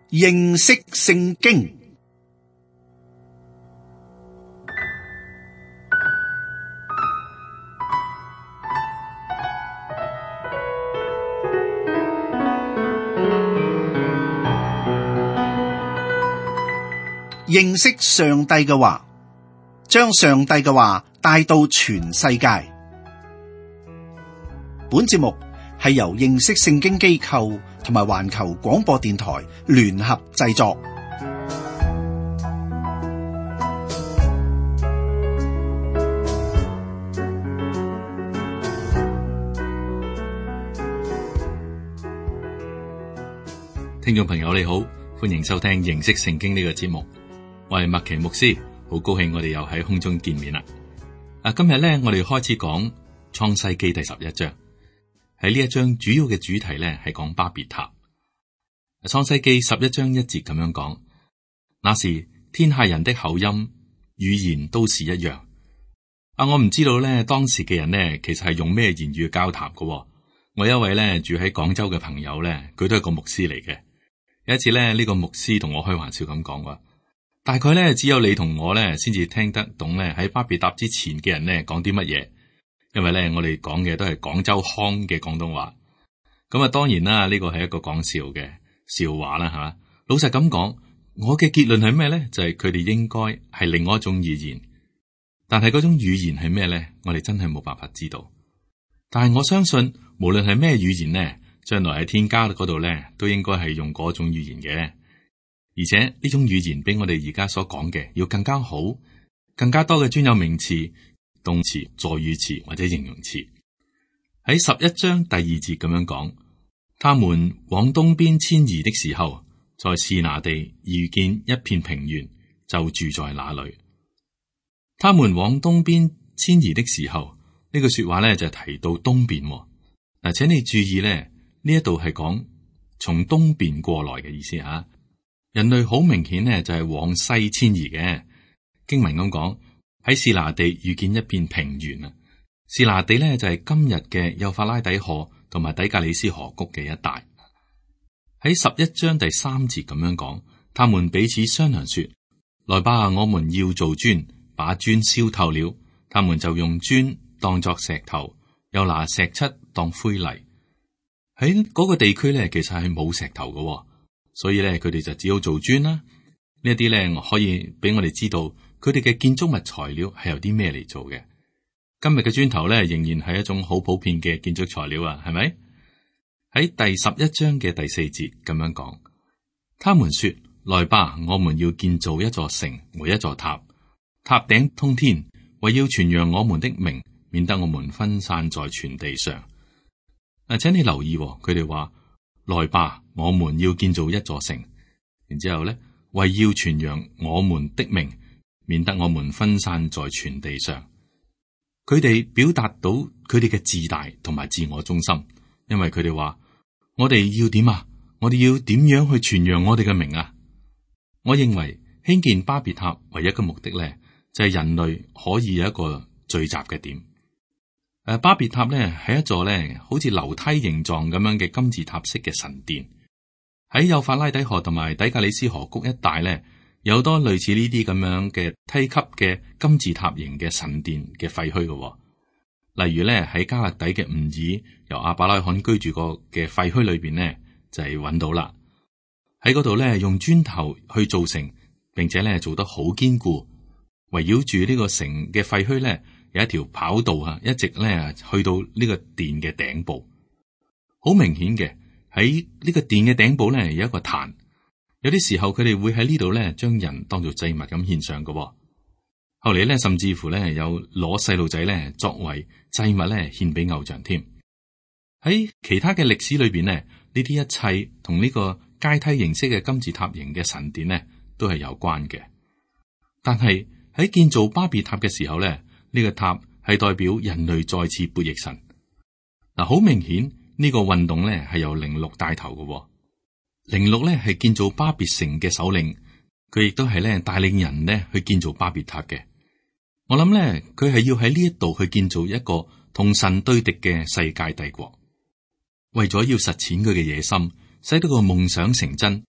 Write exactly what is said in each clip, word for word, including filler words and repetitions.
認識聖經。認識上帝嘅話，將上帝嘅話帶到全世界。本節目係由認識聖經機構同埋環球廣播電台聯合製作。 聽眾朋友你好，歡迎收聽認識聖經呢個節目。我係麥奇牧師，好高興我哋又喺空中見面啦。啊，今日咧我哋開始講創世記第十一章。喺呢一章主要嘅主題咧係講巴別塔。創世記十一章一節咁樣講，那時天下人的口音語言都是一樣。啊，我唔知道咧當時嘅人呢其實係用咩言語交談㗎。我有一位咧住喺廣州嘅朋友咧，佢都係個牧師嚟嘅。有一次咧呢個牧師同我開玩笑咁講話，大概咧只有你同我咧先至聽得懂咧喺巴別塔之前嘅人咧講啲乜嘢，因為咧我哋講嘅都係廣州腔嘅廣東話。咁啊，當然啦，呢個係一個講笑嘅笑話啦，係嘛？老實咁講，我嘅結論係咩咧？就係佢哋應該係另外一種語言，但係嗰種語言係咩咧？我哋真係冇辦法知道。但係我相信，無論係咩語言咧，將來喺天家嗰度咧，都應該係用嗰種語言嘅。而且呢種語言比我哋而家所講嘅要更加好，更加多嘅專有名詞、動詞、助語詞或者形容詞。喺十一章第二節咁樣講，他們往東邊遷移的時候，在示拿地遇見一片平原，就住在那裏。他們往東邊遷移的時候，呢句說話咧就提到東邊。嗱，請你注意咧，呢一度係講從東邊過來嘅意思啊。人類好明顯呢，就係往西遷移嘅。經文咁講，喺示拿地遇見一片平原啊。示拿地呢，就係今日嘅幼發拉底河同埋底格里斯河谷嘅一帶。喺十一章第三節咁樣講，他們彼此商量說：來吧，我們要做磚，把磚燒透了，他們就用磚當作石頭，又拿石漆當灰泥。喺嗰個地區呢，其實係冇石頭嘅。所以咧，佢哋就只好做磚啦。呢一啲咧，可以俾我哋知道佢哋嘅建築物材料係由啲咩嚟做嘅。今日嘅磚頭咧，仍然係一種好普遍嘅建築材料啊，係咪？喺第十一章嘅第四節咁樣講，他們說：來吧，我們要建造一座城和一座塔，塔頂通天，為要傳揚我們的名，免得我們分散在全地上。嗱，請你留意，佢哋話：來吧，我們要建造一座城，然之後咧，為要傳揚我們的名，免得我們分散在全地上。佢哋表達到佢哋嘅自大同埋自我中心，因為佢哋話：我哋要點啊？我哋要點樣去傳揚我哋嘅名啊？我認為興建巴別塔唯一嘅目的咧，就係人類可以有一個聚集嘅點。誒，巴別塔咧係一座咧好似樓梯形狀咁樣嘅金字塔式嘅神殿。喺幼發拉底河同埋底格里斯河谷一帶咧，有好多類似呢啲咁樣嘅梯級嘅金字塔形嘅神殿嘅廢墟嘅。例如咧喺加勒底嘅吾爾由亞伯拉罕居住過嘅廢墟裏邊咧，就係揾到啦。喺嗰度咧用磚頭去造成，並且咧做得好堅固，圍繞住呢個城嘅廢墟咧。有一條跑道啊，一直咧去到呢個殿嘅頂部。好明顯嘅，喺呢個殿嘅頂部咧有一個壇，有啲時候佢哋會喺呢度咧將人當做祭物咁獻上嘅。後嚟咧甚至乎咧有攞細路仔咧作為祭物咧獻俾偶像添。喺其他嘅歷史裏邊咧，呢啲一切同呢個階梯形式嘅金字塔形嘅神殿咧都係有關嘅。但係喺建造巴別塔嘅時候咧，呢個塔係代表人類再次悖逆神。嗱，好明顯呢個運動咧係由寧錄帶頭嘅。寧錄咧係建造巴別城嘅首領，佢亦都係咧帶領人咧去建造巴別塔嘅。我諗咧，佢係要喺呢一度去建造一個同神對敵嘅世界帝國，為咗要實踐佢嘅野心，使到個夢想成真，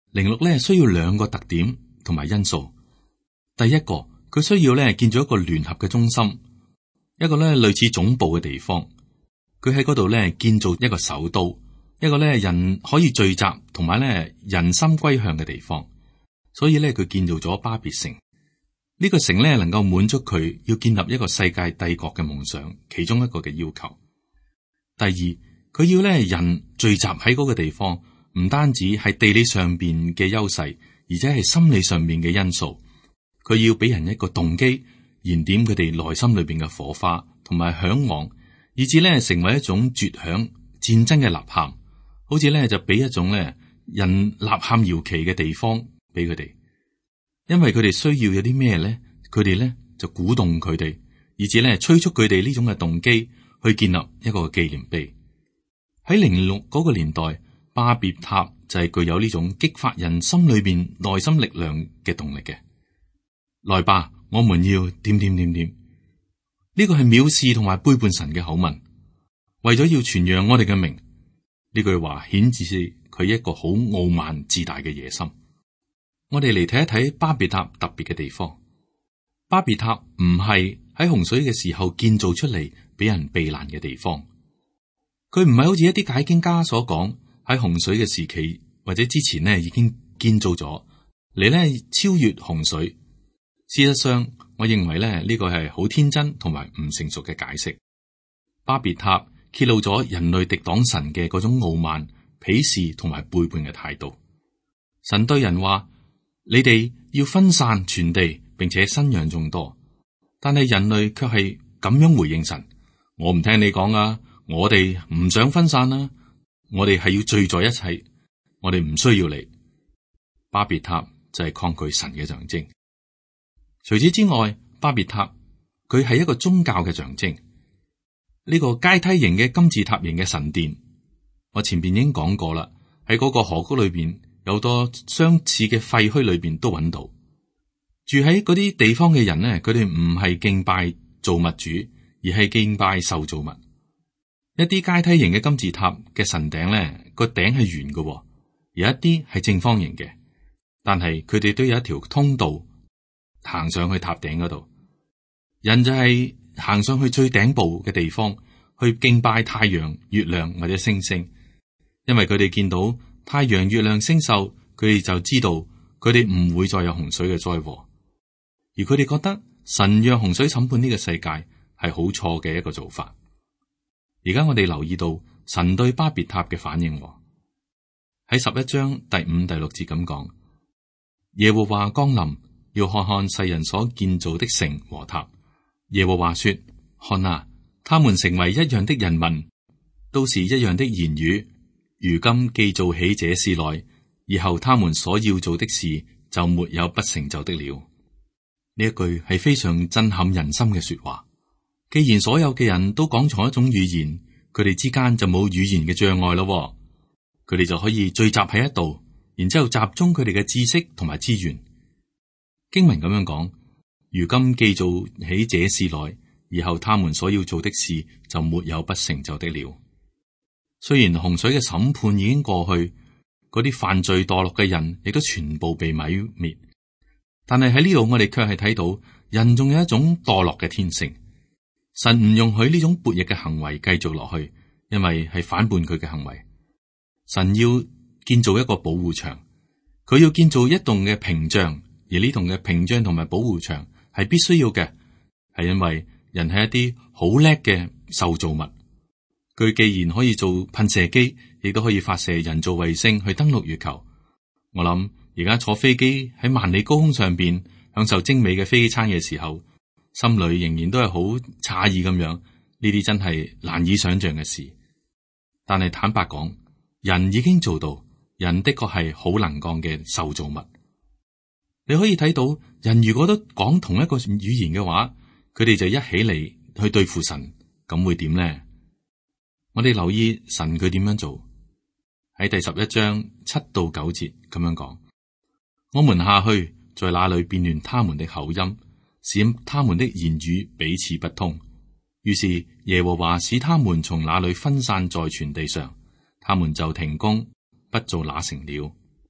寧錄咧需要兩個特點同埋因素。第一個，佢需要咧建造一個聯合嘅中心，一個咧類似總部嘅地方。佢喺嗰度咧建造一個首都，一個咧人可以聚集同埋咧人心歸向嘅地方。所以咧佢建造咗巴別城。呢個城咧能夠滿足佢要建立一個世界帝國嘅夢想，其中一個嘅要求。第二，佢要咧人聚集喺嗰個地方，唔單止係地理上邊嘅優勢，而且係心理上面嘅因素。佢要俾人一個動機，燃點佢哋內心裏邊嘅火花，同埋向往，以至咧成為一種絕響戰爭嘅吶喊，好似咧就俾一種咧人吶喊搖旗嘅地方俾佢哋。因為佢哋需要有啲咩咧，佢哋咧就鼓動佢哋，以至咧催促佢哋呢種嘅動機去建立一個紀念碑。喺寧錄嗰個年代，巴別塔就係具有呢種激發人心裏邊內心力量嘅動力嘅。來吧，我們要點點點點，呢個係藐視同埋背叛神嘅口吻，為咗要傳揚我哋嘅名。呢句話顯示佢一個好傲慢自大嘅野心。我哋嚟睇一睇巴別塔特別嘅地方。巴別塔唔係喺洪水嘅時候建造出嚟俾人避難嘅地方，佢唔係好似一啲解經家所講喺洪水嘅時期或者之前呢已經建造咗嚟呢超越洪水。事實上，我認為咧呢個係好天真同埋唔成熟嘅解釋。巴別塔揭露咗人類敵擋神嘅嗰種傲慢、鄙視同埋背叛嘅態度。神對人話：你哋要分散全地，並且生養眾多。但係人類卻係咁樣回應神：我唔聽你講啊，我哋唔想分散啦，我哋係要聚在一齊，我哋唔需要你。巴別塔就係抗拒神嘅象徵。除此之外，巴別塔佢係一個宗教嘅象徵。呢個階梯形嘅金字塔形嘅神殿，我前邊已經講過啦。喺嗰個河谷裏邊，有多相似嘅廢墟裏邊都揾到。住喺嗰啲地方嘅人呢，佢哋唔係敬拜造物主，而係敬拜受造物。一啲階梯形嘅金字塔嘅神頂呢，個頂係圓嘅，有一啲係正方形嘅，但係佢哋都有一條通道。行上去塔頂嗰度，人就係行上去最頂部嘅地方去敬拜太陽、月亮或者星星，因為佢哋見到太陽、月亮、星宿，佢哋就知道佢哋唔會再有洪水嘅災禍，而佢哋覺得神讓洪水審判呢個世界係好錯嘅一個做法。而家我哋留意到神對巴別塔嘅反應，喺十一章第五、第六節咁講：耶和華降臨，要看看世人所建造的城和塔。耶和華說：看啊，他們成為一樣的人民，都是一樣的言語。如今既做起這事來，以後他們所要做的事就沒有不成就的了。呢一句係非常震撼人心嘅說話。既然所有嘅人都講同一種語言，佢哋之間就冇語言嘅障礙咯。佢哋就可以聚集喺一度，然之後集中佢哋嘅知識同埋資源。經文咁樣講：如今既做起這事來，以後他們所要做的事就沒有不成就的了。雖然洪水嘅審判已經過去，嗰啲犯罪墮落嘅人亦都全部被毀滅，但係喺呢度我哋卻係睇到人仲有一種墮落嘅天性。神唔容許呢種悖逆嘅行為繼續落去，因為係反叛佢嘅行為。神要建造一個保護牆，佢要建造一棟嘅屏障。而呢棟嘅屏障同埋保護牆係必須要嘅，係因為人係一啲好叻嘅受造物。佢既然可以做噴射機，亦都可以發射人造衛星去登陸月球。我諗而家坐飛機喺萬里高空上邊享受精美嘅飛機餐嘅時候，心裏仍然都係好詫異咁樣。呢啲真係難以想象嘅事。但係坦白講，人已經做到，人的確係好能幹嘅受造物。你可以睇到，人如果都講同一個語言嘅話，佢哋就一起嚟去對付神，咁會點呢？我哋留意神佢點樣做。喺第十一章七到九節咁樣講：我們下去，在那裏變亂他們的口音，使他們的言語彼此不通。於是耶和華使他們從那裏分散在全地上，他們就停工，不做那城了。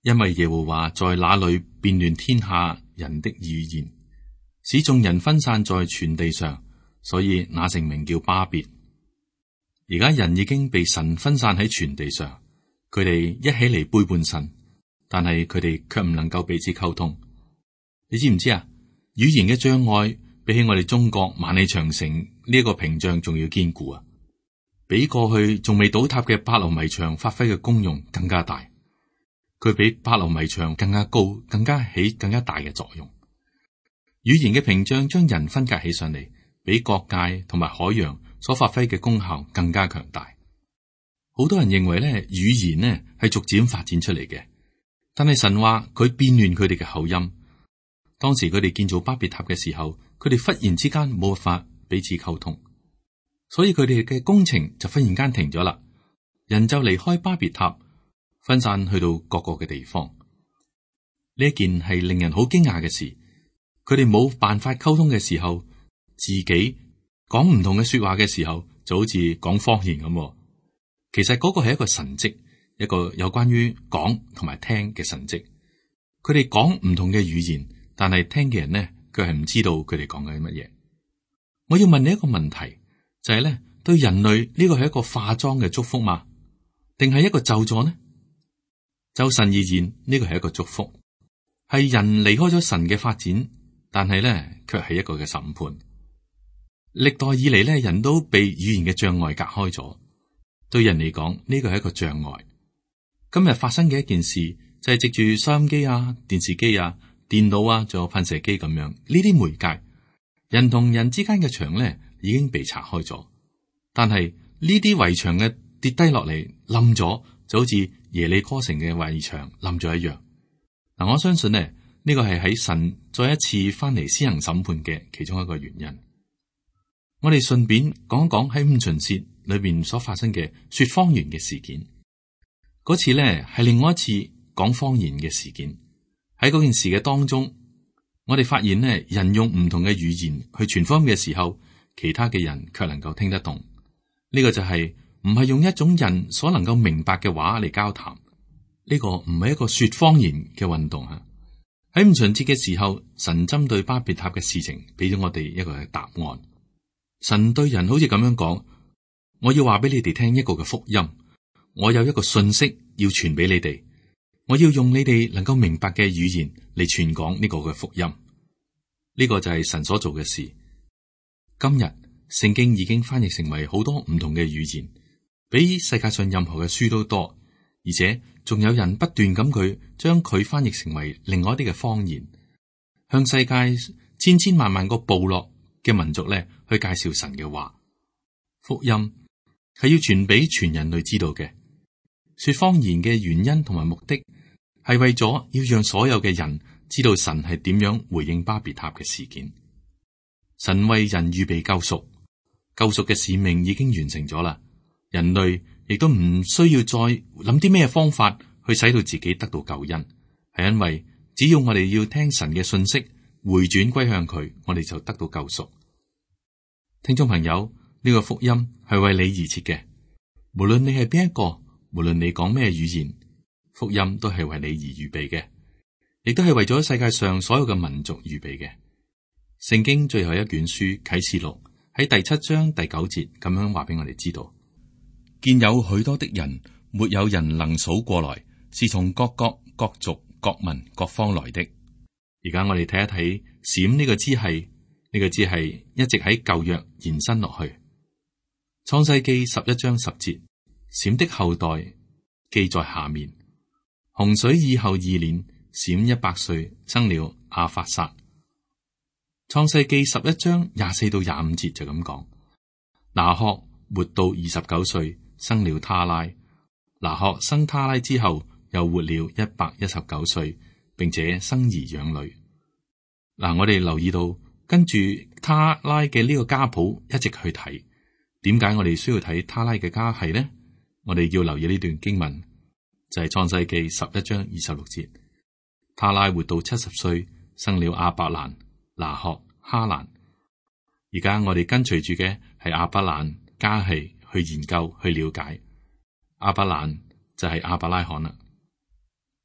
因為耶和華在那裏變亂天下人的語言，使眾人分散在全地上，所以那城名叫巴別。而家人已經被神分散喺全地上，佢哋一起嚟背叛神，但係佢哋卻唔能夠彼此溝通。你知唔知啊？語言嘅障礙比起我哋中國萬里長城呢一個屏障仲要堅固啊！比過去仲未倒塌嘅柏樓圍牆發揮嘅功用更加大，佢比柏樓圍牆更加高，更加起更加大嘅作用。語言嘅屏障將人分隔起上嚟，比國界同埋海洋所發揮嘅功效更加強大。好多人認為咧，語言呢係逐漸發展出嚟嘅，但係神話佢變亂佢哋嘅口音。當時佢哋建造巴別塔嘅時候，佢哋忽然之間冇法彼此溝通，所以佢哋嘅工程就忽然間停咗啦。人就離開巴別塔，分散去到各個嘅地方。呢一件係令人好驚訝嘅事。佢哋冇辦法溝通嘅時候，自己講唔同嘅說話嘅時候，就好似講方言咁。其實嗰個係一個神蹟，一個有關於講同埋聽嘅神蹟。佢哋講唔同嘅語言，但係聽嘅人呢，佢係唔知道佢哋講緊乜嘢。我要問你一個問題，就係咧，對人類呢個係一個化妝嘅祝福嗎？定係一個咒詛呢？就神而言，呢個係一個祝福，係人離開咗神嘅發展，但係咧卻係一個嘅審判。歷代以嚟咧，人都被語言嘅障礙隔開咗。對人嚟講，呢個係一個障礙。今日發生嘅一件事，就係藉住收音機啊、電視機啊、電腦啊，仲有噴射機咁樣呢啲媒介，人同人之間嘅牆咧已經被拆開咗。但係呢啲圍牆嘅跌低落嚟冧咗，就好似耶利哥城嘅圍牆冧咗一樣。嗱，我相信呢，呢個係喺神再一次翻嚟施行審判嘅其中一個原因。我哋順便講一講喺五旬節裏邊所發生嘅說方言嘅事件。嗰次咧係另外一次講方言嘅事件。喺嗰件事嘅當中，我哋發現呢，人用唔同嘅語言去傳福音嘅時候，其他嘅人卻能夠聽得懂。呢個就係唔係用一種人所能夠明白嘅話嚟交談。呢個唔係一個說方言嘅運動吓。喺五旬節嘅時候，神針對巴別塔嘅事情俾咗我哋一個嘅答案。神對人好似咁樣講：我要話俾你哋聽一個嘅福音，我有一個信息要傳俾你哋，我要用你哋能夠明白嘅語言嚟傳講呢個嘅福音。呢個就係神所做嘅事。今日聖經已經翻譯成為好多唔同嘅語言，比世界上任何嘅書都多，而且仲有人不斷咁佢將佢翻譯成為另外一啲嘅方言，向世界千千萬萬個部落嘅民族咧去介紹神嘅話。福音係要傳俾全人類知道嘅。說方言嘅原因同埋目的係為咗要讓所有嘅人知道神係點樣回應巴別塔嘅事件。神為人預備救贖，救贖嘅使命已經完成咗啦。人類亦都唔需要再諗啲咩方法去使到自己得到救恩，係因為只要我哋要聽神嘅信息，回轉歸向佢，我哋就得到救贖。聽眾朋友，呢個福音係為你而設嘅，無論你係邊一個，無論你講咩語言，福音都係為你而預備嘅，亦都係為咗世界上所有嘅民族預備嘅。聖經最後一卷書啟示錄喺第七章第九節咁樣話俾我哋知道：見有許多的人，沒有人能數過來，是從各國、各族、各民、各方來的。而家我哋睇一睇閃呢個支系，呢個支系一直喺舊約延伸落去。創世記十一章十節，閃的後代記在下面。洪水以後二年，閃一百歲，生了亞法撒。創世記十一章廿四到廿五節就咁講：拿鶴活到二十九歲，生了他拉。拿鶴生他拉之後，又活了一百一十九歲，並且生兒養女。嗱，我哋留意到跟住他拉嘅呢個家譜一直去睇，點解我哋需要睇他拉嘅家系呢？我哋要留意呢段經文，就係創世記十一章二十六節。他拉活到七十歲，生了亞伯蘭、拿鶴、哈蘭。而家我哋跟隨住嘅係亞伯蘭家系去研究去了解。亞伯蘭就係亞伯拉罕啦。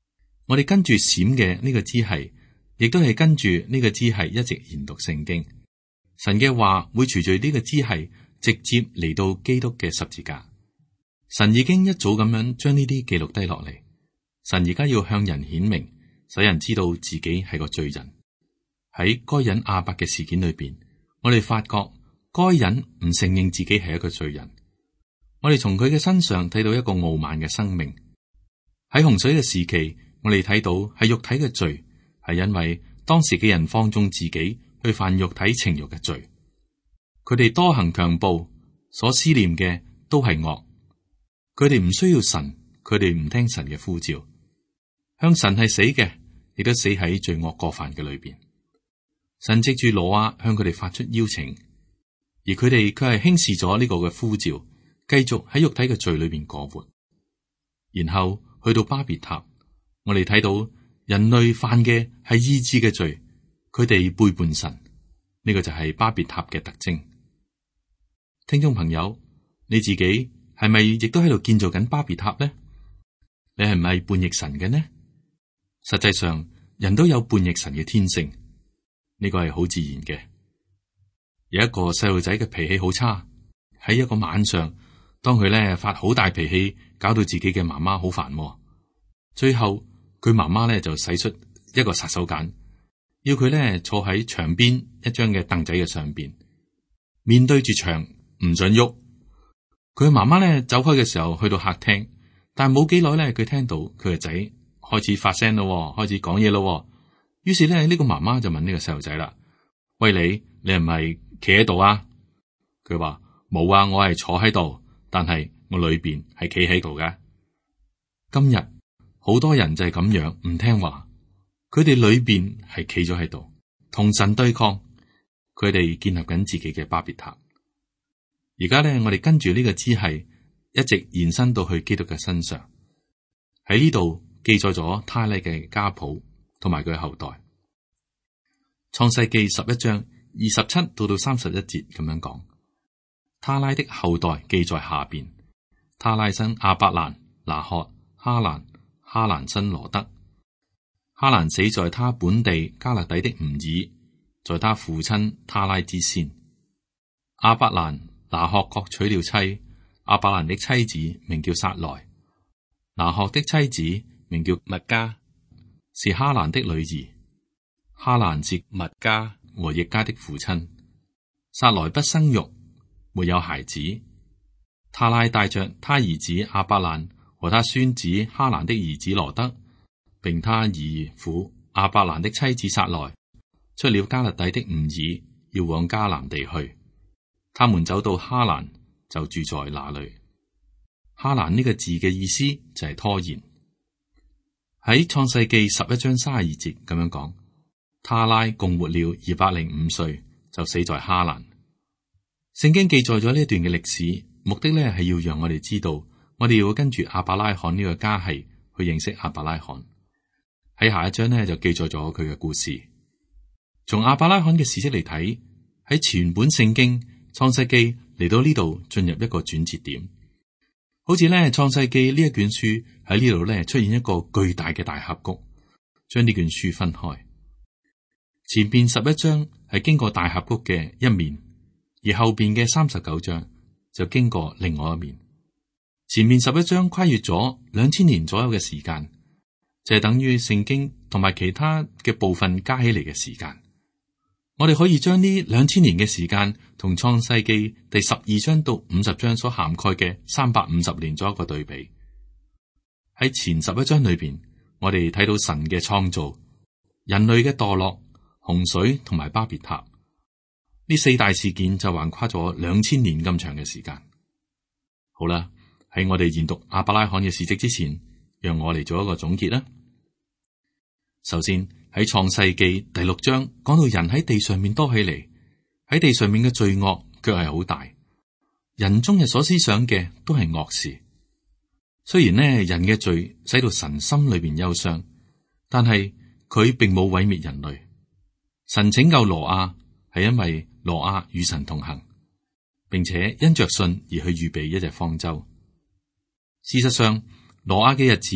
我哋跟住閃嘅呢個支系，亦都係跟住呢個支系一直研讀聖經。神嘅話會隨住呢個支系直接嚟到基督嘅十字架。神已經一早咁樣將呢啲記錄低落嚟。神而家要向人顯明，使人知道自己係個罪人。喺該隱亞伯嘅事件裏邊，我哋發覺該隱唔承認自己係一個罪人。我哋從佢嘅身上睇到一個傲慢嘅生命。喺洪水嘅時期，我哋睇到係肉體嘅罪，係因為當時嘅人放縱自己去犯肉體情欲嘅罪。佢哋多行強暴，所思念嘅都係惡。佢哋唔需要神，佢哋唔聽神嘅呼召，向神係死嘅，亦都死喺罪惡過犯嘅裏邊。神藉住挪亞向佢哋發出邀請，而佢哋卻係輕視咗呢個嘅呼召，繼續喺肉體嘅罪裏邊過活。然後去到巴別塔，我哋睇到人類犯嘅係意志嘅罪，佢哋背叛神，呢個就係巴別塔嘅特徵。聽眾朋友，你自己係咪亦都喺度建造緊巴別塔呢？你係咪叛逆神嘅呢？實際上，人都有叛逆神嘅天性，呢個係好自然嘅。有一個細路仔嘅脾氣好差，喺一個晚上，當佢咧發好大脾氣，搞到自己嘅媽媽好煩。最後佢媽媽咧就使出一個殺手鐧，要佢咧坐喺牆邊一張嘅凳仔嘅上邊，面對住牆，唔准喐。佢媽媽咧走開嘅時候，去到客廳，但係冇幾耐咧，佢聽到佢個仔開始發聲咯，開始講嘢咯。於是咧呢個媽媽就問呢個細路仔啦：喂，你你係咪企喺度啊？佢話冇啊，我係坐喺度，但係我裏邊係企喺度嘅。今日好多人就係咁樣唔聽話，佢哋裏邊係企咗喺度，同神對抗，佢哋建立緊自己嘅巴別塔。而家咧，我哋跟住呢個支系一直延伸到去基督嘅身上，喺呢度記載咗他拉嘅家譜同埋佢嘅後代。創世記十一章二十七到到三十一節咁樣講，他拉的後代記在下邊：他拉生亞伯蘭、拿鶴、哈蘭，哈蘭生羅德。哈蘭死在他本地加勒底的吾爾，在他父親他拉之先。亞伯蘭、拿鶴各娶了妻，亞伯蘭的妻子名叫撒萊，拿鶴的妻子名叫密加，是哈蘭的女兒。哈蘭是密加和譯家的父親。撒萊不生育，沒有孩子。他拉帶着他兒子亞伯蘭和他孫子哈蘭的兒子羅德，並他兒婦亞伯蘭的妻子撒萊，出了加勒底的吾爾，要往迦南地去。他們走到哈蘭，就住在那裏。哈蘭呢個字嘅意思就係拖延。喺創世記十一章三十二節咁樣講，他拉共活了二百零五歲，就死在哈蘭。聖經記載咗呢一段嘅歷史，目的咧係要讓我哋知道，我哋要跟住亞伯拉罕呢個家系去認識亞伯拉罕。喺下一章呢，就記載咗佢嘅故事。從亞伯拉罕嘅事跡嚟睇，喺全本聖經創世記嚟到呢度進入一個轉折點，好似咧創世記呢一卷書喺呢度咧出現一個巨大嘅大峽谷，將呢卷書分開。前邊十一章係經過大峽谷嘅一面，而後邊嘅三十九章就經過另外一面。前面十一章跨越咗兩千年左右嘅時間，就係等於聖經同埋其他嘅部分加起嚟嘅時間。我哋可以將呢兩千年嘅時間同創世記第十二章到五十章所涵蓋嘅三百五十年作一個對比。喺前十一章裏邊，我哋睇到神嘅創造、人類嘅墮落、洪水同埋巴別塔呢四大事件，就橫跨咗兩千年咁長嘅時間。好啦，喺我哋研讀亞伯拉罕嘅事跡之前，讓我嚟做一個總結啦。首先，喺創世記第六章講到人喺地上面多起嚟，喺地上面嘅罪惡卻係好大，人終日所思想嘅都係惡事。雖然呢，人嘅罪使到神心裏邊憂傷，但係佢並冇毀滅人類。神拯救挪亞係因為挪亞與神同行，並且因着信而去預備一隻方舟。事實上，挪亞嘅日子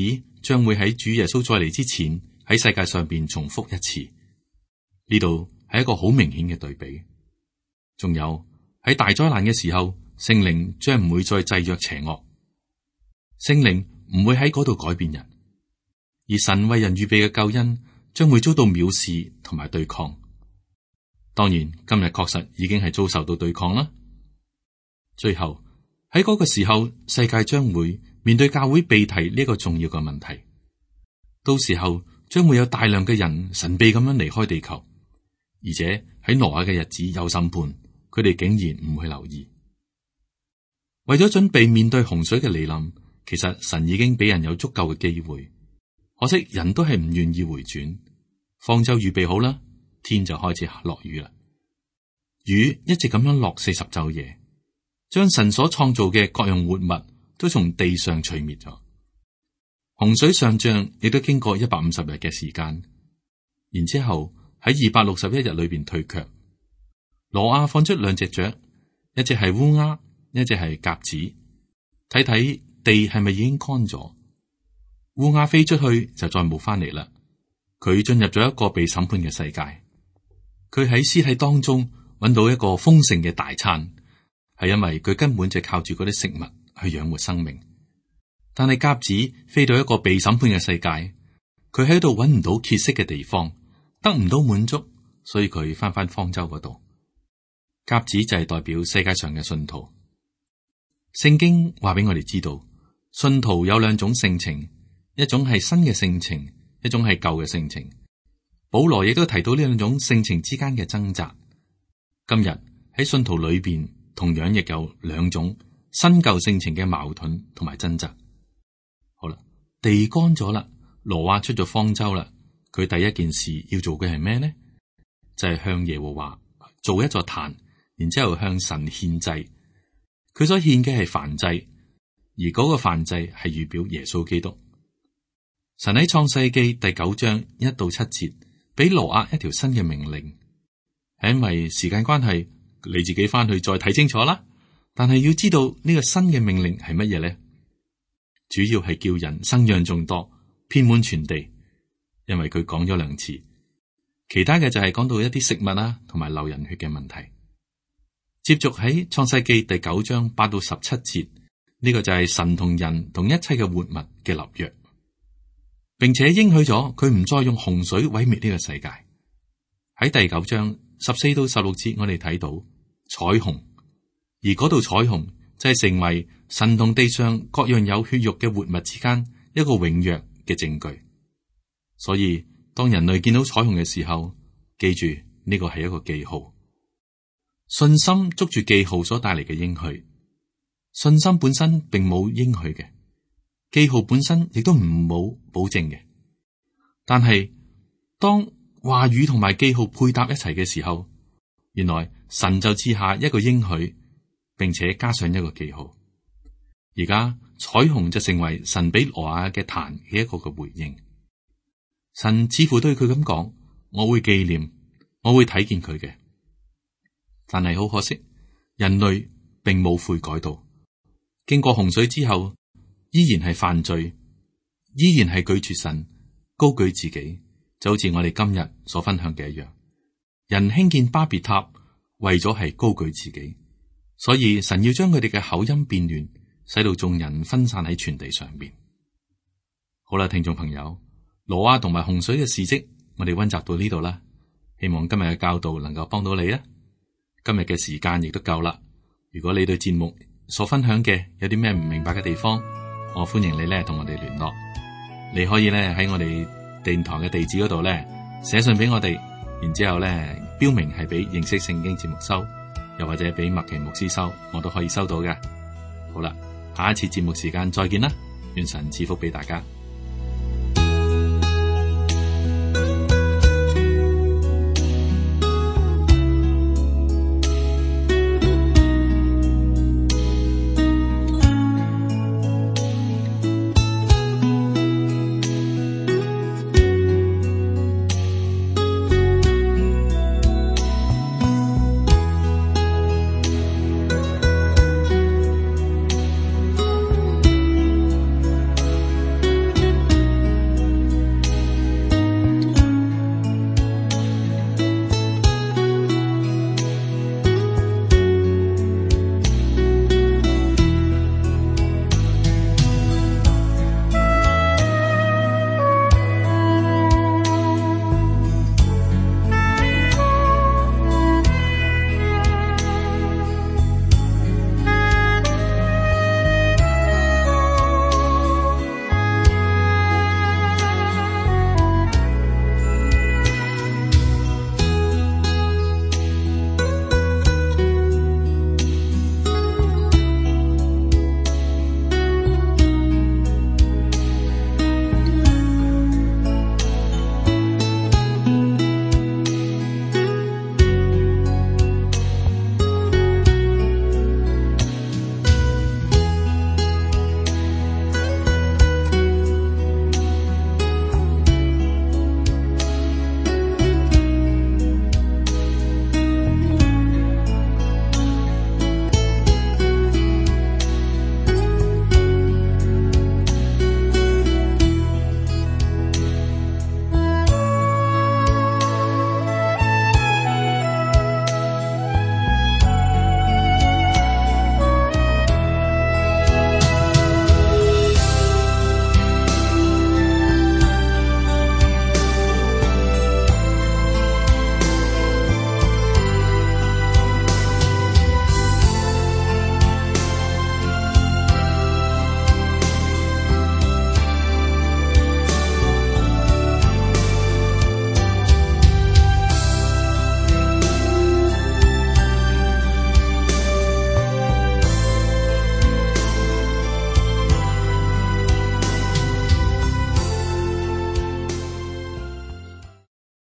將會喺主耶穌再嚟之前喺世界上邊重複一次。呢度係一個好明顯嘅對比。仲有喺大災難嘅時候，聖靈將唔會再制約邪惡，聖靈唔會喺嗰度改變人，而神為人預備嘅救恩將會遭到藐視同埋對抗。當然，今日確實已經係遭受到對抗啦。最後喺嗰個時候，世界將會面對教會被提呢個重要嘅問題。到時候將會有大量嘅人神秘咁樣離開地球，而且喺挪亞嘅日子有審判，佢哋竟然唔去留意。為咗準備面對洪水嘅來臨，其實神已經俾人有足夠嘅機會，可惜人都係唔願意回轉。方舟預備好啦，天就開始落雨啦。雨一直咁樣落四十晝夜，將神所創造嘅各樣活物都從地上除滅咗。洪水上漲亦都經過一百五十日嘅時間，然之後喺二百六十一日裏邊退卻。挪亞放出兩隻雀，一隻係烏鴉，一隻係鴿子，睇睇地係咪已經乾咗。烏鴉飛出去就再冇翻嚟啦。佢進入咗一個被審判嘅世界，佢喺屍體當中揾到一個豐盛嘅大餐，係因為佢根本就靠住嗰啲食物去養活生命。但係鴿子飛到一個被審判嘅世界，佢喺度揾唔到歇息嘅地方，得唔到滿足，所以佢翻返方舟嗰度。鴿子就係代表世界上嘅信徒。聖經話俾我哋知道，信徒有兩種性情，一種係新嘅性情，一種係舊嘅性情。保羅亦都提到呢兩種性情之間嘅掙扎。今日喺信徒裏邊，同樣亦有兩種新舊性情嘅矛盾同埋掙扎。好啦，地乾咗啦，挪亞出咗方舟啦，佢第一件事要做嘅係咩呢？就係、是、向耶和華做一座壇，然之後向神獻祭。佢所獻嘅係燔祭，而嗰個燔祭係預表耶穌基督。神喺創世記第九章一到七節俾挪亞一條新嘅命令，係因為時間關係，你自己翻去再睇清楚啦。但係要知道呢個新嘅命令係乜嘢呢？主要係叫人生養眾多，遍滿全地。因為佢講咗兩次，其他嘅就係講到一啲食物啊，同埋流人血嘅問題。接續喺創世記第九章八到十七節，呢個就係神同人同一切嘅活物嘅立約，並且應許咗佢唔再用洪水毀滅呢個世界。喺第九章十四到十六節，我哋睇到彩虹，而嗰度彩虹就係成為神同地上各樣有血肉嘅活物之間一個永約嘅證據。所以當人類見到彩虹嘅時候，記住呢個係一個記號。信心捉住記號所帶嚟嘅應許，信心本身並冇應許嘅，記號本身亦都唔冇保證嘅。但係當話語同埋記號配搭一齊嘅時候，原來神就賜下一個應許，並且加上一個記號。而家彩虹就成為神俾挪亞嘅壇嘅一個嘅回應。神似乎對佢咁講：我會紀念，我會睇見佢嘅。但係好可惜，人類並冇悔改到，經過洪水之後，依然係犯罪，依然係拒絕神，高舉自己，就好似我哋今日所分享嘅一樣。人興建巴別塔，為咗係高舉自己，所以神要將佢哋嘅口音變亂，使到眾人分散喺全地上邊。好啦，聽眾朋友，挪亞同埋洪水嘅事跡，我哋溫習到呢度啦。希望今日嘅教導能夠幫到你啊！今日嘅時間亦都夠啦。如果你對節目所分享嘅有啲咩唔明白嘅地方，我歡迎你咧同我哋聯絡。你可以咧喺我哋電台嘅地址嗰度咧寫信俾我哋，然之後咧標明係俾認識聖經節目收，又或者俾麥奇牧師收，我都可以收到嘅。好啦，下一次節目時間再見啦，願神賜福俾大家。